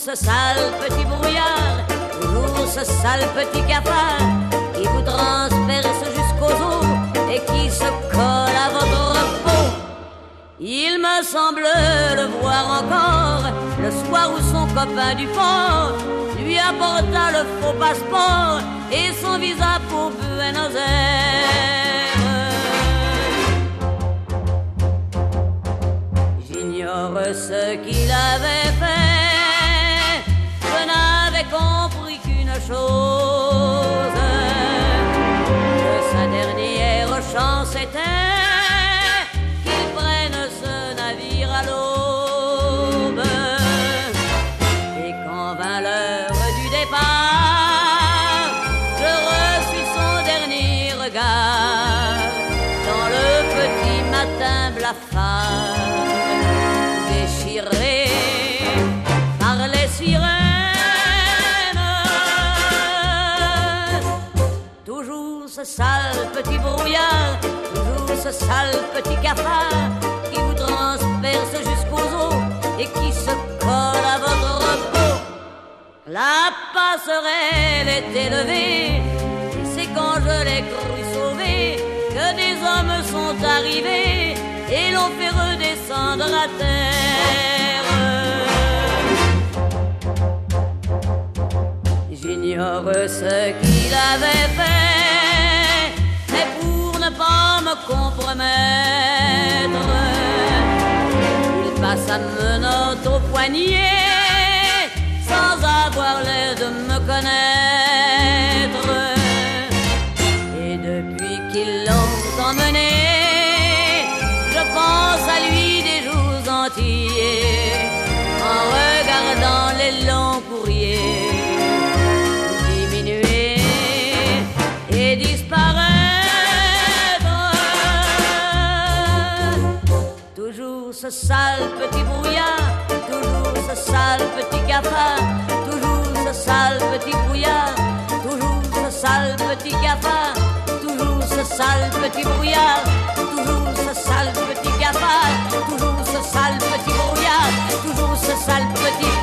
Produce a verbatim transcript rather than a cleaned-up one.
ce sale petit brouillard, toujours ce sale petit cafard qui vous transperce jusqu'aux os et qui se colle à votre peau. Il me semble le voir encore le soir où son copain du fort lui apporta le faux passeport et son visa pour Buenos Aires. J'ignore ce qu'il avait fait, je n'avais compris qu'une chose, que sa dernière chance était qu'il prenne ce navire à l'aube. Et quand vint l'heure du départ, je reçus son dernier regard dans le petit matin blafard, déchiré par les sirènes. Toujours ce sale petit brouillard, toujours ce sale petit cafard qui vous transperce jusqu'aux os et qui se colle à votre peau. La passerelle est élevée, et c'est quand je l'ai cru sauver que des hommes sont arrivés et l'ont fait redescendre à terre. J'ignore ce qu'il avait fait, mais pour ne pas me compromettre, il passa menottes au poignet sans avoir l'air de me connaître. Et depuis qu'ils l'ont emmené, je pense à lui des jours entiers en regardant les longs courriers diminuer et disparaître. Toujours ce sale petit brouillard, toujours ce sale petit cafard, toujours ce sale petit brouillard, toujours ce sale petit cafard, toujours ce sale petit brouillard, toujours ce sale petit cafard, toujours ce sale petit brouillard, toujours ce sale petit